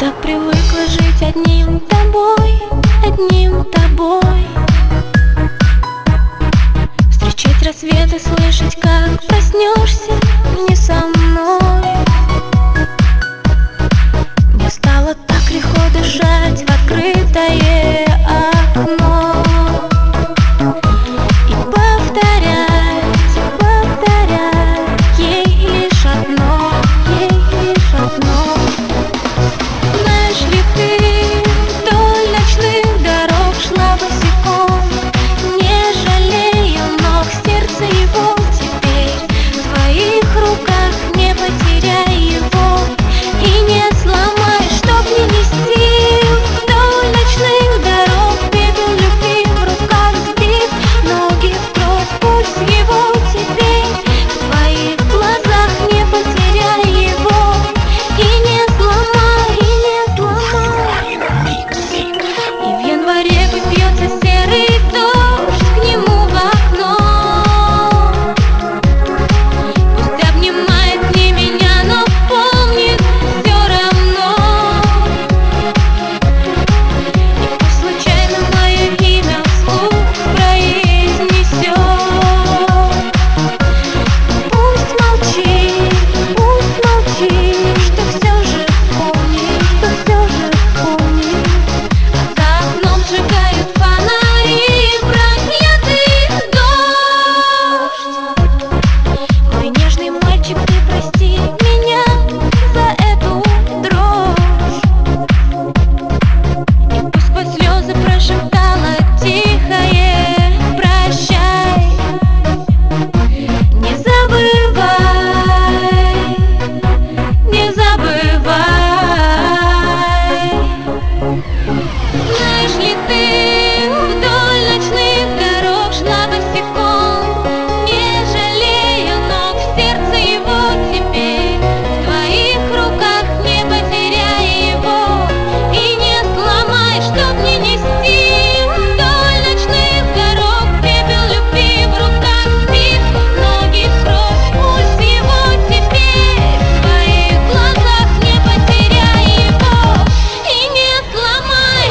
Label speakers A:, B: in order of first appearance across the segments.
A: так привыкла жить одним тобой, одним тобой. Встречать рассвет и слышать, как проснешься не со мной. Мне стало так легко дышать в открытое окно и повторять, повторять ей лишь одно, ей лишь одно. Знаешь ли ты, вдоль ночных дорог шла босиком, не жалея ног, сердце его теперь в твоих руках, не потеряй его и не сломай, чтоб не нести вдоль ночных дорог пепел любви в руках сбив, ноги в кровь, пульс его теперь в твоих глазах, не потеряй его и не сломай, и не сломай. И в январе пьется серый дождь к нему в окно. Пусть обнимает не меня, но помнит все равно. И пусть случайно мое имя вслух произнесет. Пусть молчит, что все же помнит, что все же помнит. А за окном сжигают фонари, проклятый дождь. Мой нежный мальчик, ты прости меня за эту дрожь. И пусть сквозь слезы прошептала тихое прощай. Не забывай, не забывай. Знаешь ли ты, вдоль ночных дорог шла босиком, не жалея ног, сердце его теперь в твоих руках, не потеряй его и не сломай, чтоб не нести вдоль ночных дорог пепел любви в руках сбив, ноги в кровь, пульс его теперь в твоих глазах, не потеряй его и не сломай.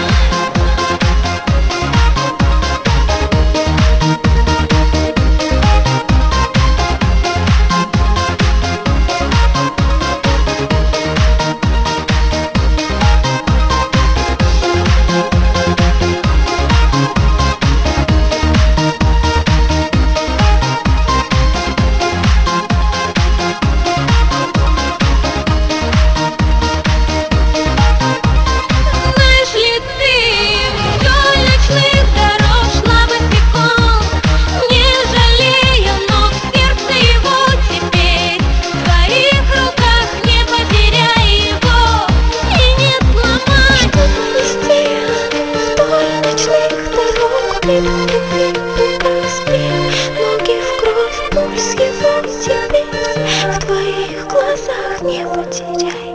A: Знаешь ли ты, вдоль ночных дорог шла босиком, не жалея ног, сердце его теперь в твоих руках, не потеряй его и не сломай. Чтоб нести вдоль ночных дорог пепел любви в руках сбив, ноги в кровь, пульс его теперь в твоих глазах, не потеряй.